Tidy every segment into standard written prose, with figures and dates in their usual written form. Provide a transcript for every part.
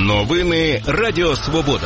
Новини Радіо Свобода.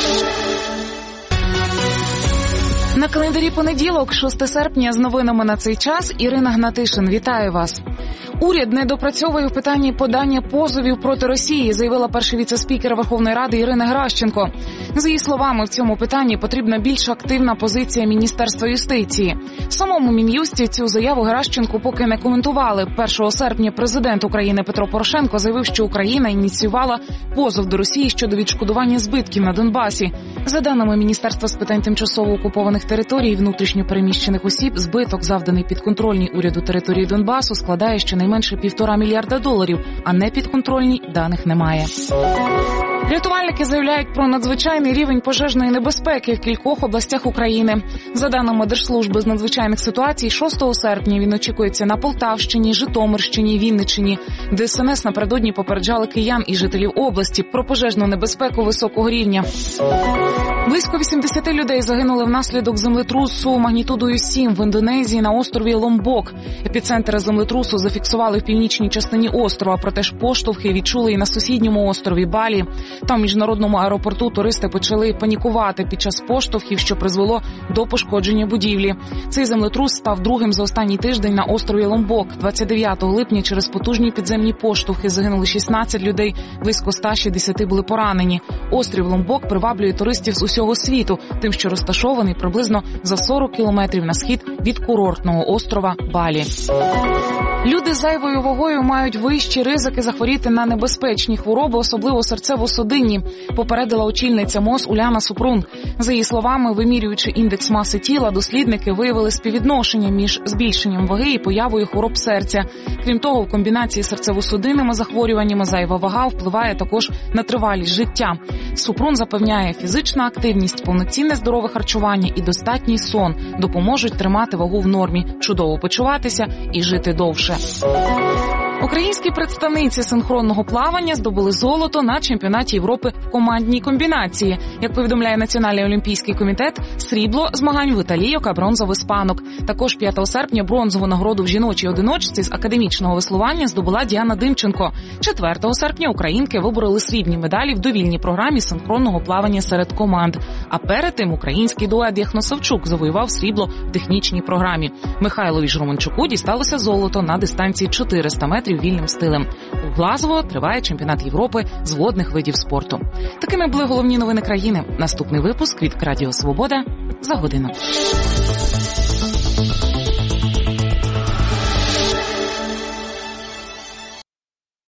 На календарі понеділок, 6 серпня, з новинами на цей час Ірина Гнатишин. Вітаю вас. Уряд не допрацьовує в питанні подання позовів проти Росії, заявила перший віце-спікер Верховної Ради Ірина Геращенко. За її словами, в цьому питанні потрібна більш активна позиція Міністерства юстиції. В самому Мін'юсті цю заяву Геращенко поки не коментували. 1 серпня президент України Петро Порошенко заявив, що Україна ініціювала позов до Росії щодо відшкодування збитків на Донбасі. За даними Міністерства з питань тимчасово окупованих територій і внутрішньо переміщених осіб, збиток, завданий підконтрольній уряду території Донбасу, складає щонайменше $1,5 мільярда, а непідконтрольній даних немає. Рятувальники заявляють про надзвичайний рівень пожежної небезпеки в кількох областях України. За даними Держслужби з надзвичайних ситуацій, 6 серпня він очікується на Полтавщині, Житомирщині, Вінниччині. ДСНС напередодні попереджали киян і жителів області про пожежну небезпеку високого рівня. Близько 80 людей загинули внаслідок землетрусу магнітудою 7 в Індонезії на острові Ломбок. Епіцентр землетрусу зафіксували в північній частині острова, проте ж поштовхи відчули і на сусідньому острові Балі. Там в міжнародному аеропорту туристи почали панікувати під час поштовхів, що призвело до пошкодження будівлі. Цей землетрус став другим за останній тиждень на острові Ломбок. 29 липня через потужні підземні поштовхи загинули 16 людей, близько 160 були поранені. Острів Ломбок приваблює туристів з усього світу, тим, що розташований приблизно за 40 кілометрів на схід від курортного острова Балі. Люди з зайвою вагою мають вищі ризики захворіти на небезпечні хвороби, особливо серцево-судинні, попередила очільниця МОЗ Уляна Супрун. За її словами, вимірюючи індекс маси тіла, дослідники виявили співвідношення між збільшенням ваги і появою хвороб серця. Крім того, в комбінації з серцево-судинними захворюваннями зайва вага впливає також на тривалість життя. Супрун запевняє, фізична активність, повноцінне здорове харчування і достатній сон допоможуть тримати вагу в нормі, чудово почуватися і жити довше. Українські представниці синхронного плавання здобули золото на чемпіонаті Європи в командній комбінації. Як повідомляє Національний олімпійський комітет, срібло змагань в італійок, а бронза в іспанок. Також 5 серпня бронзову нагороду в жіночій одиночці з академічного веслування здобула Діана Димченко. 4 серпня українки вибороли срібні медалі в довільній програмі синхронного плавання серед команд. А перед тим український дует Яхно-Савчук завоював срібло в технічній програмі. Михайлові ж Романчуку дісталося золото на дистанції 400 метрів вільним стилем. У Глазго триває чемпіонат Європи з водних видів спорту. Такими були головні новини країни. Наступний випуск від Радіо Свобода за годину.